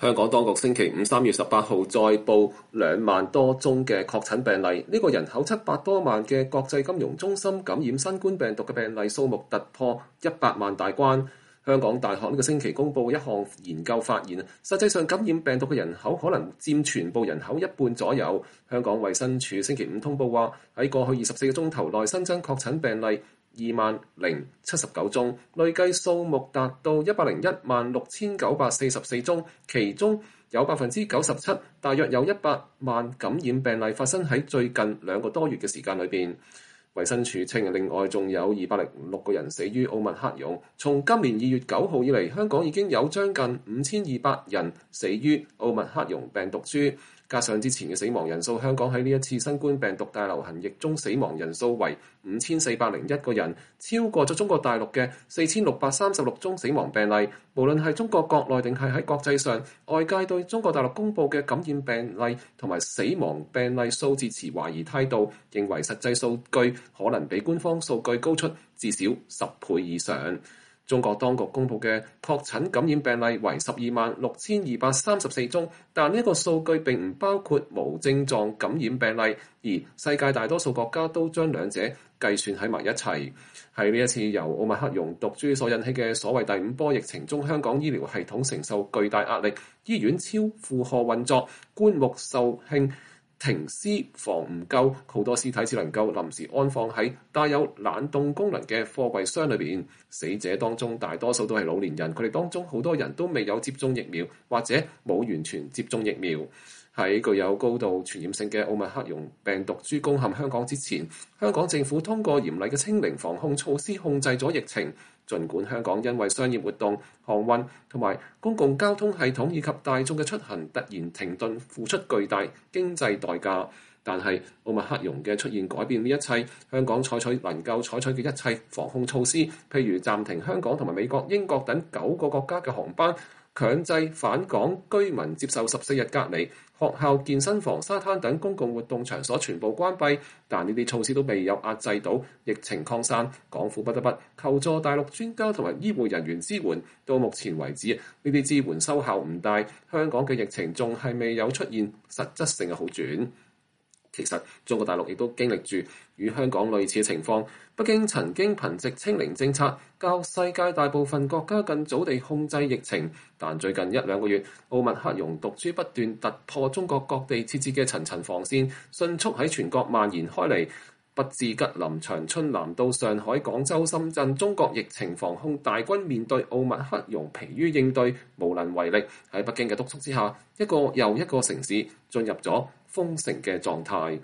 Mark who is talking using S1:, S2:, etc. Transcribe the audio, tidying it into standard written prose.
S1: 香港當局星期五3月18號再報2萬多宗嘅確診病例，呢個人口700多萬嘅國際金融中心感染新冠病毒嘅病例數目突破100萬大關。香港大學呢個星期公佈一項研究發現，實際上感染病毒嘅人口可能佔全部人口一半左右。香港衛生署星期五通報話，喺過去24個鐘頭內新增確診病例20,079宗，累計數目達到101,6944宗，其中有97%，大約有100萬感染病例發生喺最近2個多月嘅時間裏邊。衛生署稱，另外仲有206個人死於奧密克戎。從今年2月9號以嚟，香港已經有將近5200人死於奧密克戎病毒株。加上之前嘅死亡人數，香港喺呢一次新冠病毒大流行疫中死亡人數為5401個人，超過咗中國大陸嘅4636宗死亡病例。無論係中國國內定係喺國際上，外界對中國大陸公佈嘅感染病例同埋死亡病例數字持懷疑態度，認為實際數據可能比官方數據高出至少10倍以上。中國當局公佈嘅確診感染病例為126,234宗，但呢個數據並唔包括無症狀感染病例，而世界大多數國家都將兩者計算喺埋一齊。喺呢一次由奧密克戎毒株所引起嘅所謂第5波疫情中，香港醫療系統承受巨大壓力，醫院超負荷運作，棺木受罄，停屍房唔夠，好多屍體只能夠臨時安放喺帶有冷凍功能嘅貨櫃箱裏邊。死者當中大多數都係老年人，佢哋當中好多人都未有接種疫苗，或者冇完全接種疫苗。喺具有高度傳染性嘅奧密克戎病毒株攻陷香港之前，香港政府通過嚴厲嘅清零防控措施控制咗疫情。儘管香港因為商業活動、航運同埋公共交通系統以及大眾嘅出行突然停頓，付出巨大經濟代價，但係奧密克戎嘅出現改變呢一切。香港能夠採取嘅一切防控措施，譬如暫停香港同埋美國、英國等9個國家嘅航班，強制返港居民接受14日隔離，學校、健身房、沙灘等公共活動場所全部關閉，但呢啲措施都未有壓制到疫情擴散，港府不得不求助大陸專家同埋醫護人員支援。到目前為止，呢啲支援收效唔大，香港嘅疫情仲係未有出現實質性嘅好轉。其實中國大陸亦都經歷住與香港類似嘅情況。北京曾經憑藉清零政策，較世界大部分國家更早地控制疫情，但最近1-2個月，奧密克戎毒株不斷突破中國各地設置嘅層層防線，迅速喺全國蔓延開嚟。北至吉林、長春，南到上海、廣州、深圳，中國疫情防控大軍面對奧密克戎疲於應對，無能為力。喺北京嘅督促之下，一個又一個城市進入咗封城嘅狀態。